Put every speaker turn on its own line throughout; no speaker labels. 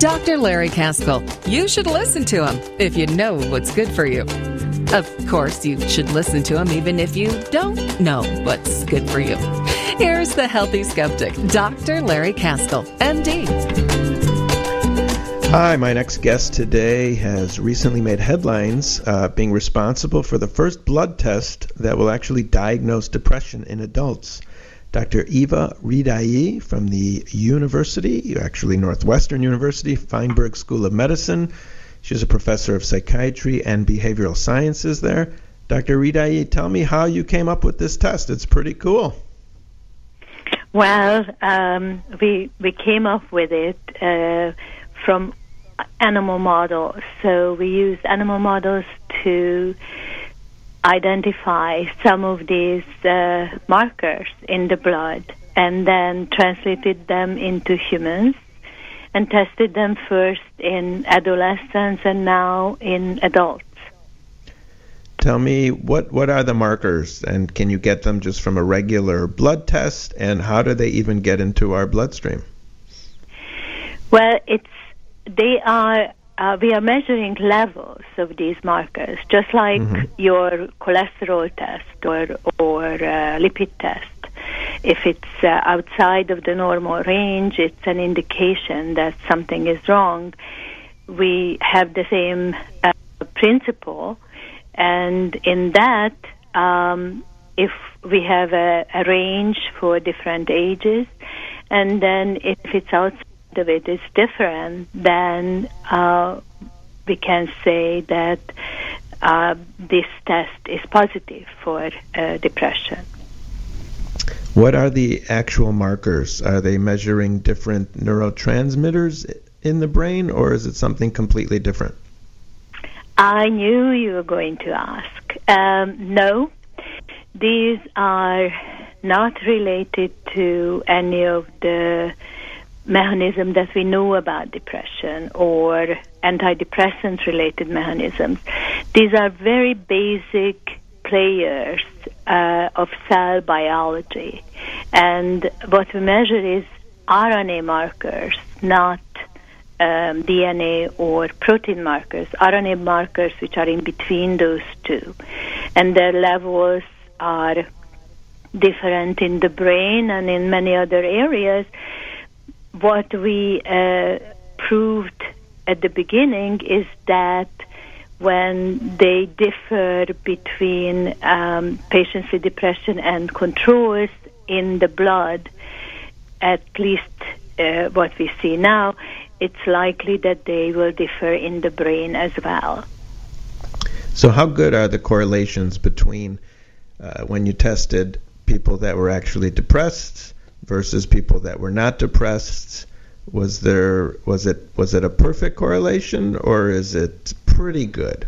Dr. Larry Kaskel. You should listen to him if you know what's good for you. Of course, you should listen to him even if you don't know what's good for you. Here's the Healthy Skeptic, Dr. Larry Kaskel, MD.
Hi, my next guest today has recently made headlines being responsible for the first blood test that will actually diagnose depression in adults. Dr. Eva Redaei from the university, actually Northwestern University, Feinberg School of Medicine. She's a professor of psychiatry and behavioral sciences there. Dr. Redaei, tell me how you came up with this test. It's pretty cool.
Well, we came up with it from animal models. So we used animal models to identify some of these markers in the blood and then translated them into humans and tested them first in adolescents and now in adults.
Tell me, what are the markers, and can you get them just from a regular blood test, and how do they even get into our bloodstream?
Well, we are measuring levels of these markers, just like your cholesterol test or lipid test. If it's outside of the normal range, it's an indication that something is wrong. We have the same principle, and in that, if we have a range for different ages, and then if it's outside of it is different, then we can say that this test is positive for depression.
What are the actual markers? Are they measuring different neurotransmitters in the brain, or is it something completely different?
I knew you were going to ask. No, these are not related to any of the mechanism that we know about depression or antidepressant-related mechanisms. These are very basic players of cell biology. And what we measure is RNA markers, not DNA or protein markers, RNA markers which are in between those two. And their levels are different in the brain and in many other areas. What we proved at the beginning is that when they differ between patients with depression and controls in the blood, at least what we see now, it's likely that they will differ in the brain as well.
So how good are the correlations between when you tested people that were actually depressed versus people that were not depressed? Was it a perfect correlation, or is it pretty good?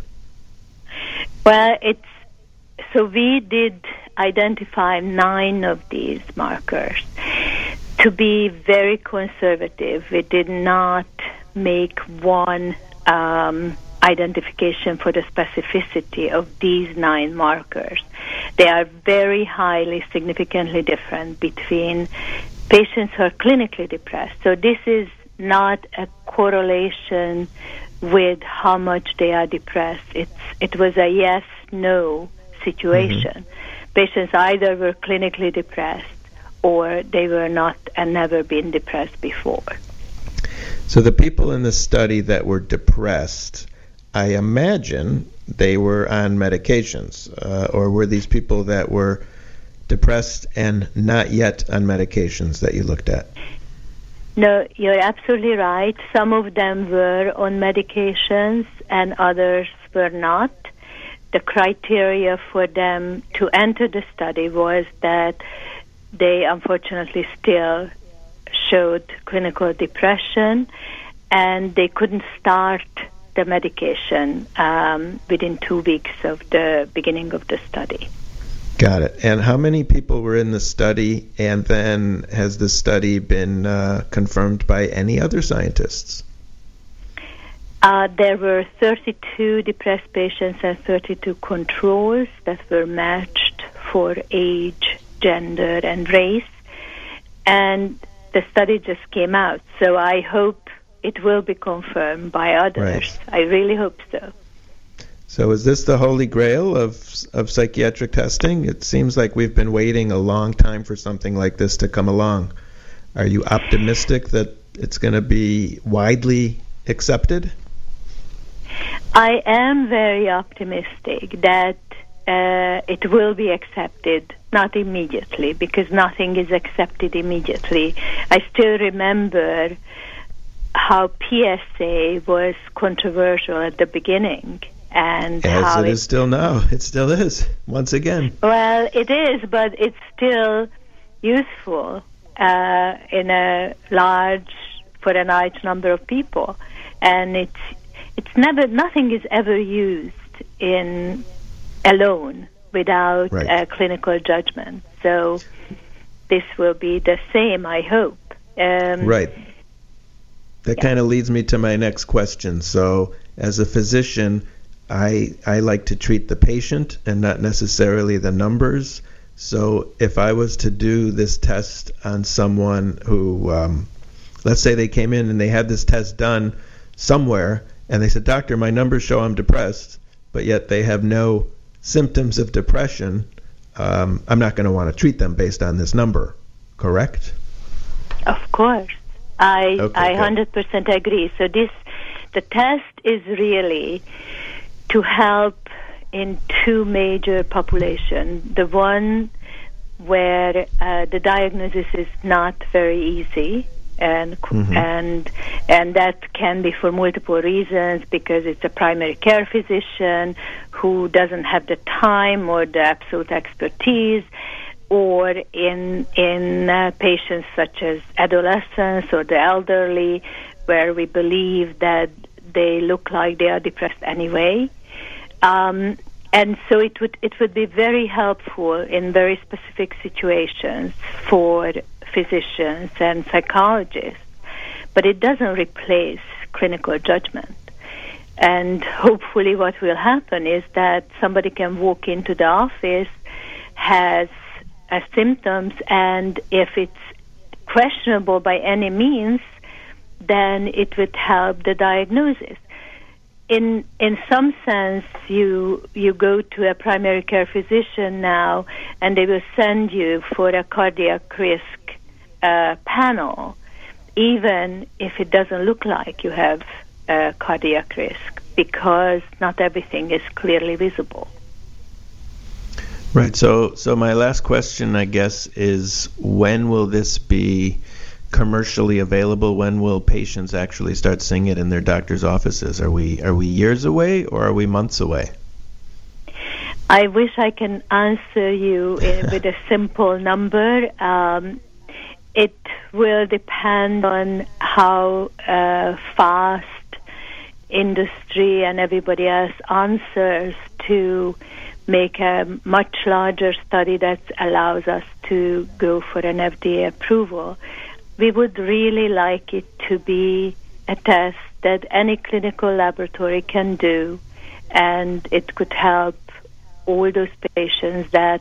Well, so we did identify 9 of these markers. To be very conservative, we did not make one identification for the specificity of these 9 markers. They are very highly significantly different between patients who are clinically depressed. So this is not a correlation with how much they are depressed. It was a yes-no situation. Patients either were clinically depressed or they were not and never been depressed before.
So the people in the study that were depressed, I imagine they were on medications, or were these people that were depressed and not yet on medications that you looked at?
No, you're absolutely right. Some of them were on medications and others were not. The criteria for them to enter the study was that they unfortunately still showed clinical depression and they couldn't start the medication within 2 weeks of the beginning of the study.
Got it. And how many people were in the study, and then has the study been confirmed by any other scientists?
There were 32 depressed patients and 32 controls that were matched for age, gender, and race. And the study just came out. So I hope it will be confirmed by others.
Right.
I really hope so.
So is this the holy grail of psychiatric testing? It seems like we've been waiting a long time for something like this to come along. Are you optimistic that it's going to be widely accepted?
I am very optimistic that it will be accepted, not immediately, because nothing is accepted immediately. I still remember how PSA was controversial at the beginning. And
as
how
it is still now. It still is, once again.
Well, it is, but it's still useful in a large number of people. And it's never, nothing is ever used alone without a clinical judgment. So this will be the same, I hope.
Right. That kind of leads me to my next question. So as a physician, I like to treat the patient and not necessarily the numbers. So if I was to do this test on someone who, let's say they came in and they had this test done somewhere, and they said, "Doctor, my numbers show I'm depressed," but yet they have no symptoms of depression, I'm not going to want to treat them based on this number, correct?
Of course. I 100% agree. So the test is really to help in two major populations. The one where the diagnosis is not very easy, and that can be for multiple reasons, because it's a primary care physician who doesn't have the time or the absolute expertise, or in patients such as adolescents or the elderly, where we believe that they look like they are depressed anyway. And so it would be very helpful in very specific situations for physicians and psychologists, but it doesn't replace clinical judgment. And hopefully what will happen is that somebody can walk into the office, has symptoms, and if it's questionable by any means, then it would help the diagnosis. In some sense, you go to a primary care physician now, and they will send you for a cardiac risk panel, even if it doesn't look like you have a cardiac risk, because not everything is clearly visible.
Right. So my last question, I guess, is when will this be commercially available? When will patients actually start seeing it in their doctor's offices? Are we years away, or are we months away?
I wish I can answer you with a simple number. It will depend on how fast industry and everybody else answers to make a much larger study that allows us to go for an FDA approval. We would really like it to be a test that any clinical laboratory can do, and it could help all those patients that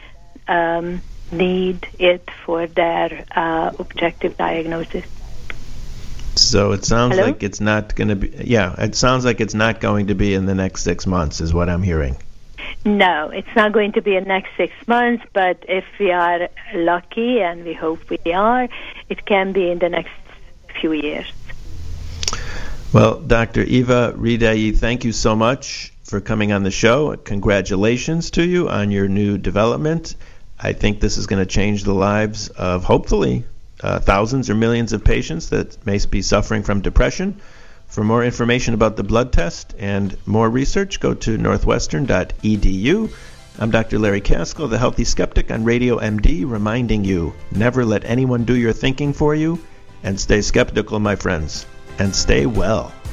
need it for their objective diagnosis.
So it sounds like it's not going to be. Yeah, it sounds like it's not going to be in the next 6 months, is what I'm hearing.
No, it's not going to be in the next 6 months, but if we are lucky, and we hope we are, it can be in the next few years.
Well, Dr. Eva Ridai, thank you so much for coming on the show. Congratulations to you on your new development. I think this is going to change the lives of, hopefully, thousands or millions of patients that may be suffering from depression. For more information about the blood test and more research, go to northwestern.edu. I'm Dr. Larry Kaskel, the Healthy Skeptic on Radio MD, reminding you, never let anyone do your thinking for you, and stay skeptical, my friends, and stay well.